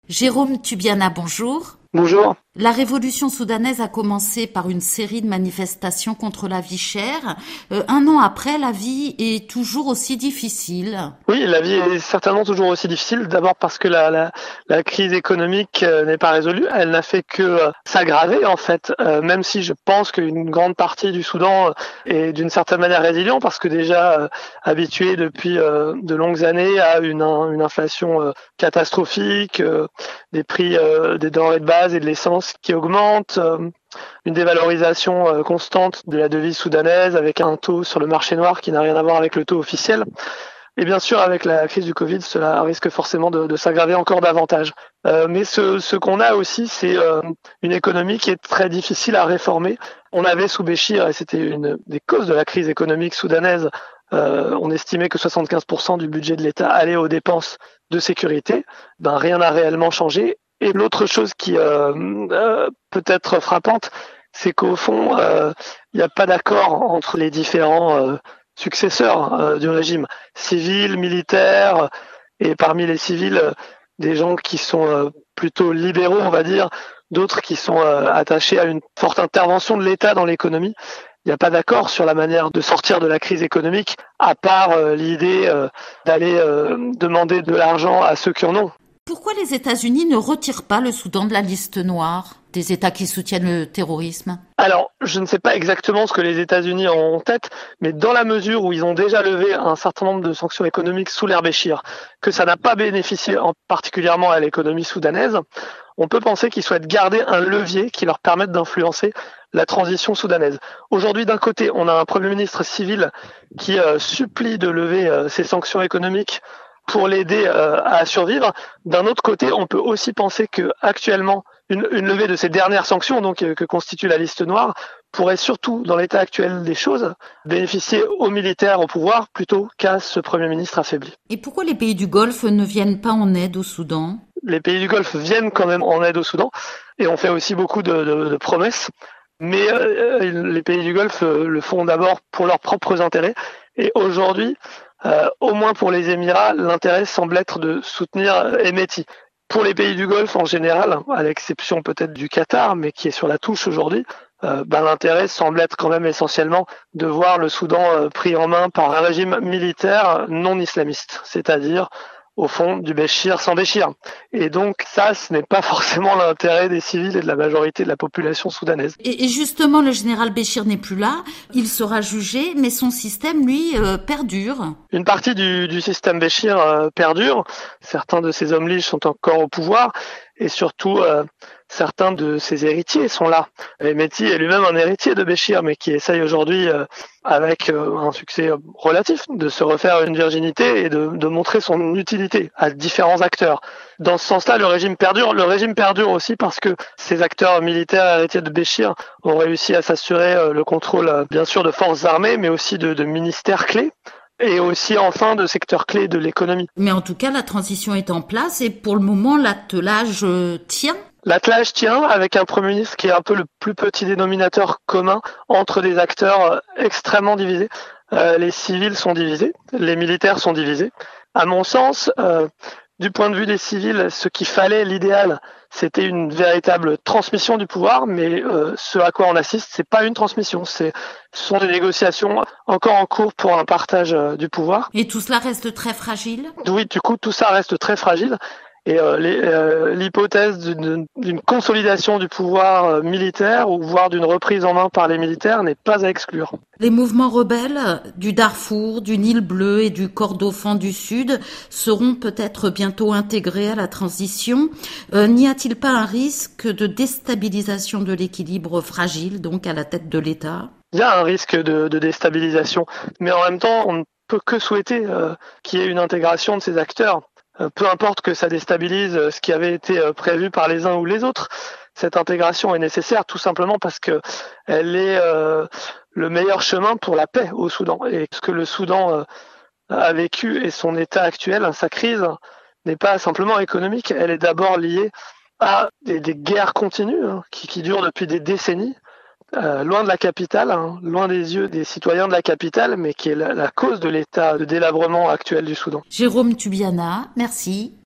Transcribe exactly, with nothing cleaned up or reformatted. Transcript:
Jérôme Tubiana, bonjour. Bonjour. La révolution soudanaise a commencé par une série de manifestations contre la vie chère. Euh, un an après, la vie est toujours aussi difficile. Oui, la vie est certainement toujours aussi difficile. D'abord parce que la, la, la crise économique euh, n'est pas résolue. Elle n'a fait que euh, s'aggraver en fait. Euh, même si je pense qu'une grande partie du Soudan est d'une certaine manière résilient, parce que déjà euh, habitué depuis euh, de longues années à une, une inflation euh, catastrophique, euh, des prix euh, des denrées de base et de l'essence qui augmentent, euh, une dévalorisation euh, constante de la devise soudanaise avec un taux sur le marché noir qui n'a rien à voir avec le taux officiel. Et bien sûr, avec la crise du Covid, cela risque forcément de, de s'aggraver encore davantage. Euh, mais ce, ce qu'on a aussi, c'est euh, une économie qui est très difficile à réformer. On avait sous Béchir, et c'était une des causes de la crise économique soudanaise, euh, on estimait que soixante-quinze pour cent du budget de l'État allait aux dépenses de sécurité. Ben, rien n'a réellement changé. Et l'autre chose qui euh, euh, peut être frappante, c'est qu'au fond, il euh, n'y a pas d'accord entre les différents euh, successeurs euh, du régime, civils, militaires, et parmi les civils, euh, des gens qui sont euh, plutôt libéraux, on va dire, d'autres qui sont euh, attachés à une forte intervention de l'État dans l'économie. Il n'y a pas d'accord sur la manière de sortir de la crise économique, à part euh, l'idée euh, d'aller euh, demander de l'argent à ceux qui en ont. Pourquoi les États-Unis ne retirent pas le Soudan de la liste noire des États qui soutiennent le terrorisme? Alors, je ne sais pas exactement ce que les États-Unis ont en tête, mais dans la mesure où ils ont déjà levé un certain nombre de sanctions économiques sous l'ère Béchir, que ça n'a pas bénéficié en particulièrement à l'économie soudanaise, on peut penser qu'ils souhaitent garder un levier qui leur permette d'influencer la transition soudanaise. Aujourd'hui, d'un côté, on a un Premier ministre civil qui euh, supplie de lever euh, ces sanctions économiques pour l'aider euh, à survivre. D'un autre côté, on peut aussi penser que actuellement, une, une levée de ces dernières sanctions, donc euh, que constitue la liste noire, pourrait surtout, dans l'état actuel des choses, bénéficier aux militaires au pouvoir plutôt qu'à ce Premier ministre affaibli. Et pourquoi les pays du Golfe ne viennent pas en aide au Soudan? Les pays du Golfe viennent quand même en aide au Soudan et on fait aussi beaucoup de, de, de promesses. Mais euh, les pays du Golfe euh, le font d'abord pour leurs propres intérêts. Et aujourd'hui, euh, au moins pour les Émirats, l'intérêt semble être de soutenir Hemeti. Pour les pays du Golfe en général, à l'exception peut-être du Qatar, mais qui est sur la touche aujourd'hui, euh, ben, l'intérêt semble être quand même essentiellement de voir le Soudan euh, pris en main par un régime militaire non islamiste, c'est-à-dire au fond du Béchir sans Béchir. Et donc ça, ce n'est pas forcément l'intérêt des civils et de la majorité de la population soudanaise. Et justement, le général Béchir n'est plus là, il sera jugé, mais son système, lui, euh, perdure. Une partie du, du système Béchir euh, perdure, certains de ses hommes liges sont encore au pouvoir, et surtout euh, certains de ses héritiers sont là. Hemeti est lui-même un héritier de Béchir, mais qui essaye aujourd'hui, euh, avec euh, un succès relatif, de se refaire une virginité et de, de montrer son utilité à différents acteurs. Dans ce sens-là, le régime perdure. Le régime perdure aussi parce que ces acteurs militaires héritiers de Béchir ont réussi à s'assurer euh, le contrôle, euh, bien sûr, de forces armées, mais aussi de, de ministères clés. Et aussi, enfin, de secteurs clés de l'économie. Mais en tout cas, la transition est en place et pour le moment, l'attelage euh, tient. L'attelage tient avec un Premier ministre qui est un peu le plus petit dénominateur commun entre des acteurs extrêmement divisés. Euh, les civils sont divisés, les militaires sont divisés. À mon sens, euh, du point de vue des civils, ce qu'il fallait, l'idéal, c'était une véritable transmission du pouvoir, mais euh, ce à quoi on assiste, c'est pas une transmission, c'est, ce sont des négociations encore en cours pour un partage euh, du pouvoir. Et tout cela reste très fragile? Oui, du coup, tout ça reste très fragile. Et euh, les, euh, l'hypothèse d'une, d'une consolidation du pouvoir euh, militaire ou voire d'une reprise en main par les militaires n'est pas à exclure. Les mouvements rebelles du Darfour, du Nil bleu et du Kordofan du Sud seront peut-être bientôt intégrés à la transition. Euh, n'y a-t-il pas un risque de déstabilisation de l'équilibre fragile, donc à la tête de l'État? Il y a un risque de, de déstabilisation, mais en même temps, on ne peut que souhaiter euh, qu'il y ait une intégration de ces acteurs. Peu importe que ça déstabilise ce qui avait été prévu par les uns ou les autres, cette intégration est nécessaire tout simplement parce que elle est euh, le meilleur chemin pour la paix au Soudan. Et ce que le Soudan euh, a vécu et son état actuel, sa crise, n'est pas simplement économique, elle est d'abord liée à des, des guerres continues hein, qui, qui durent depuis des décennies. Euh, loin de la capitale, hein, loin des yeux des citoyens de la capitale, mais qui est la, la cause de l'état de délabrement actuel du Soudan. Jérôme Tubiana, merci.